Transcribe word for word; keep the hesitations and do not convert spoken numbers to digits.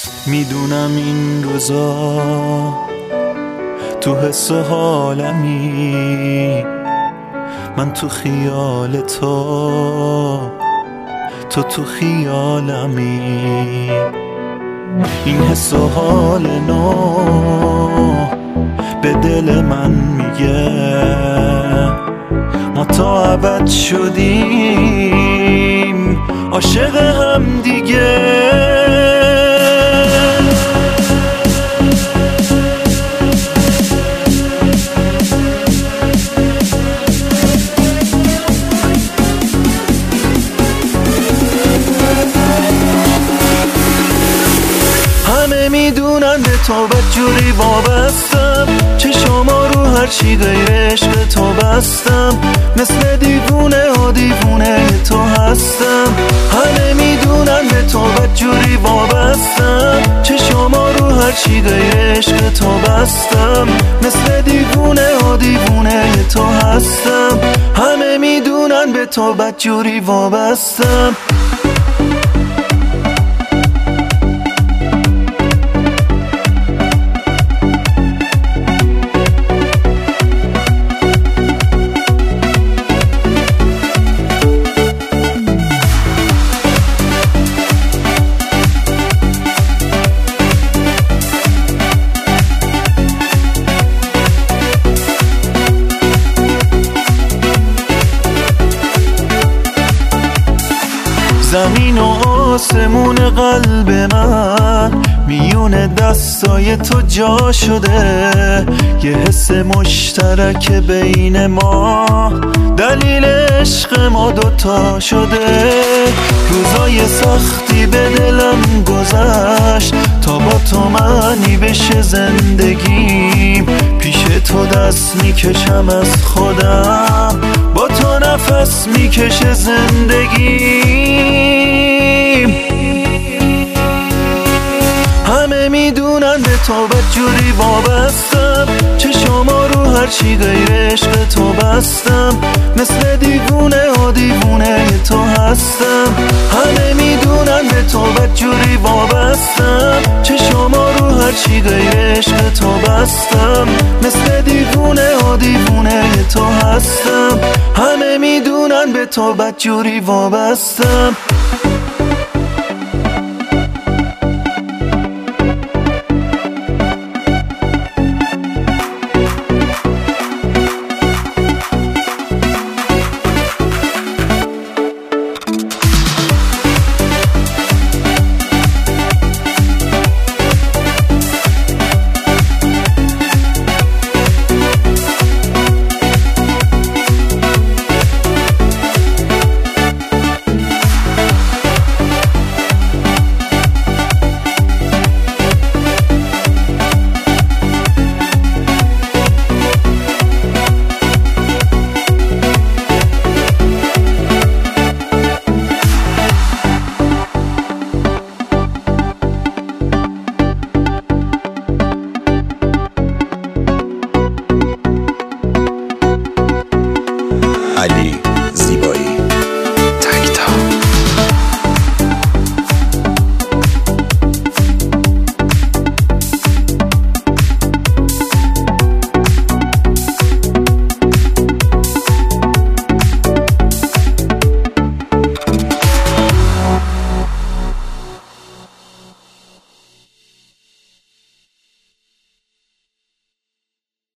میدونم این روزا تو حس و حالمی، من تو خیال تو، تو تو خیالمی. این حس و حال نو به دل من میگه ما تا ابد شدیم عاشق هم دیگه. همه میدونن به تو بدجوری وابستم، چشما رو هرچی غیر عشق تو بستم، مثل دیوونه ها دیوونه تو هستم. همه میدونن به تو بدجوری وابستم، چشما رو هرچی غیر عشق تو بستم، مثل دیوونه ها دیوونه تو هستم. همه میدونن به تو بدجوری وابستم. زمین و آسمون قلب من میون دستای تو جا شده، یه حس مشترک بین ما دلیل عشق ما دوتا شده. روزای سختی به دلم گذشت تا با تو معنی بشه زندگیم، پیش تو دست میکشم از خودم، با تو نفس میکشه زندگیم. همه میدونن به تو بدجوری وابستم، چشما رو هرچی غیر عشق تو بستم، مثل دیوونه ها دیوونه تو هستم. همه میدونن به تو بدجوری وابستم، چشما رو هرچی غیر عشق تو بستم، مثل دیوونه ها دیوونه تو هستم. همه میدونن به تو بدجوری وابستم.